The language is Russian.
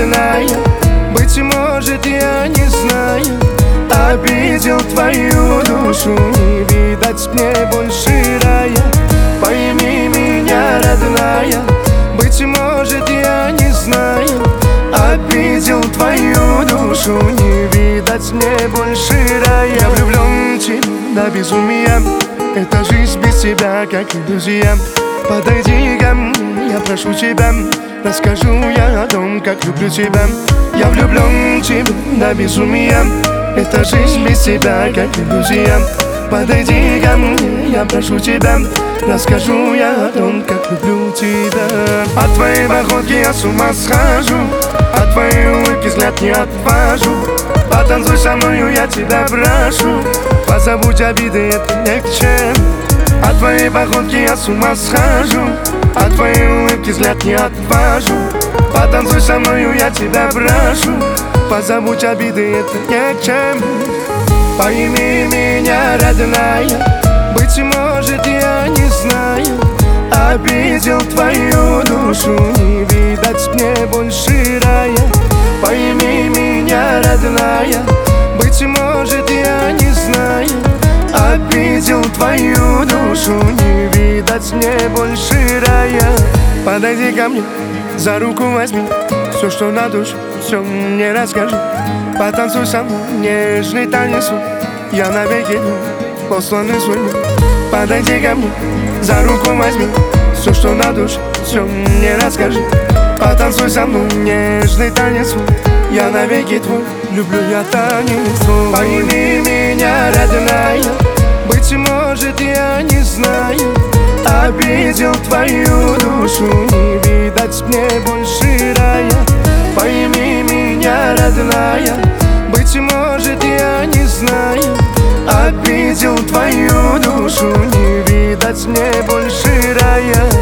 родная. Быть может, я не знаю, обидел твою душу, не видать мне больше рая. Пойми меня, родная, быть может, я не знаю, обидел твою душу, не видать мне больше рая. Я влюблен в тебя до безумия, это жизнь без тебя, как иллюзия. Подойди ко мне, я прошу тебя, расскажу я о том, как люблю тебя. Я влюблен в тебя до безумия, это жизнь без тебя, как иллюзия. Подойди ко мне, я прошу тебя, расскажу я о том, как люблю тебя. От твоей походки я с ума схожу, от твоей улыбки взгляд не отвожу. Потанцуй со мною, я тебя прошу, позабудь обиды, это не к чему. От твоей походки я с ума схожу, от твоей улыбки взгляд не отвожу. Потанцуй со мною, я тебя прошу, позабудь обиды, это не к чему. Пойми меня, родная, быть может, я не знаю, обидел твою душу, не видать мне больше рая. Пойми меня, родная, быть может, я не знаю, обидел твою душу, не видать мне больше рая. Подойди ко мне, за руку возьми, все, что на душу, все мне расскажи. Потанцуй со мной, нежный танец, я навеки посланный судьбой. Подойди ко мне, за руку возьми, все, что на душу, все мне расскажи. Потанцуй со мной, нежный танец, я навеки твой, люблю я танец твой. Пойми меня, родная, быть может, я не знаю, обидел твою душу, не видать мне больше рая. Пойми меня, родная, быть может, я не знаю, обидел твою душу, не видать мне больше рая.